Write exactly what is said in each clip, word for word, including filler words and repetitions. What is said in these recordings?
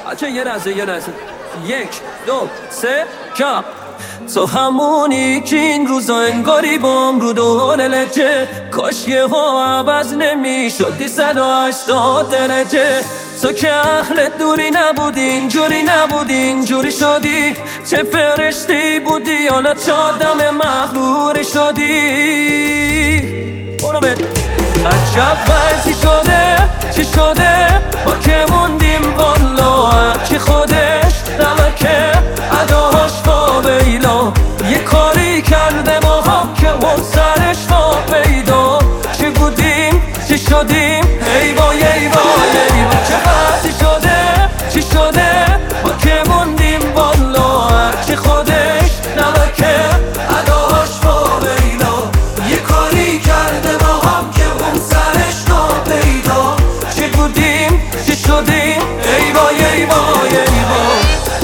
بچه یه لحظه یه لحظه یک دو سه چاپ. تو همونی که این روزا انگاری بام رو دور لجه، کاش یه ها عوض نمی شدی صد و هشتاد درجه. تو که اهل دوری نبودی، اینجوری نبودی اینجوری شدی، چه فرشتی بودی حالا چه آدم مغروری شدی. برو بد عجب وضعی شده چی شده، ما که موندیم والا کی خودش نمکه اداهاش با بیلا، یه کاری کرده ما هم که اون سرش با پیدا. چی بودیم چی شدیم ای وای ای وای ای وای، چه وضعی شده چی شده، ما که موندیم والا کی خودش نمکه اداهاش با بیلا، یه کاری کرده ما هم که اون سرش با پیدا. چی بودیم چی شدیم ای وای ای وای ای وای.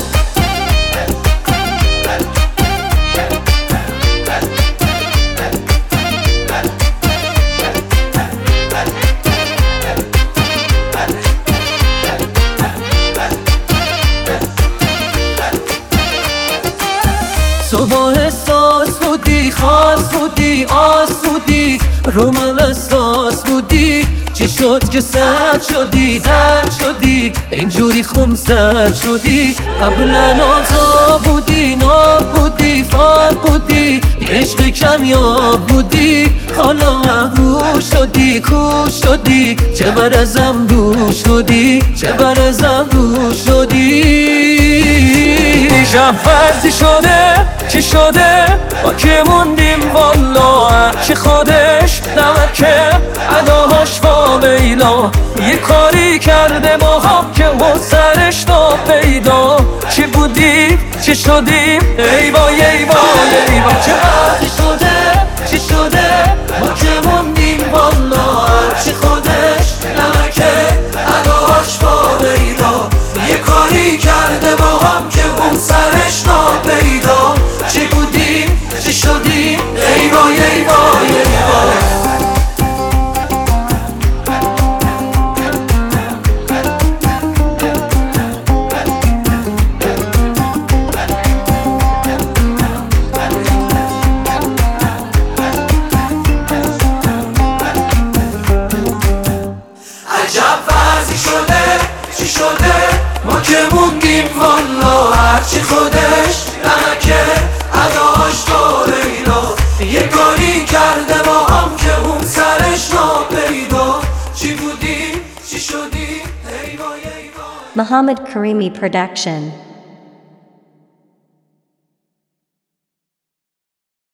تو با احساس بودی خاص بودی آس بودی رو من احساس بودی، چی شد که سرد شدی درد شدی اینجوری خونسرد شدی. قبلا آزا بودی ناب بودی فار بودی عشق کمیاب بودی، حالا محروم شدی کوش شدی، چه بر ازم دور شدی چه بر ازم دور شدی. شب فرزی شده چی شده، ما که موندیم والا کی خودش نمکه اداهاش با بیلا، یه کاری کرده ما هم که اون سرش دا پیدا. چی بودیم چی شدیم ای وای ای وای ای وای، چه وضعی شده چی شده، ما که موندیم والا کی خودش نمکه اداهاش با بیلا، یه کاری کرده ما هم که اون سرش دا پیدا. چی بودیم چی شدیم ای وای ای وای ای وای. عجب وضعی شده چی شده، ما که موندیم والا هرچی خودش نمکه اداهاش با لیلا، یه کاری کرده ما هم که اون سرش ناپیدا. چی بودیم چی شدیم ای وای ای وای. Muhammad Karimi Production.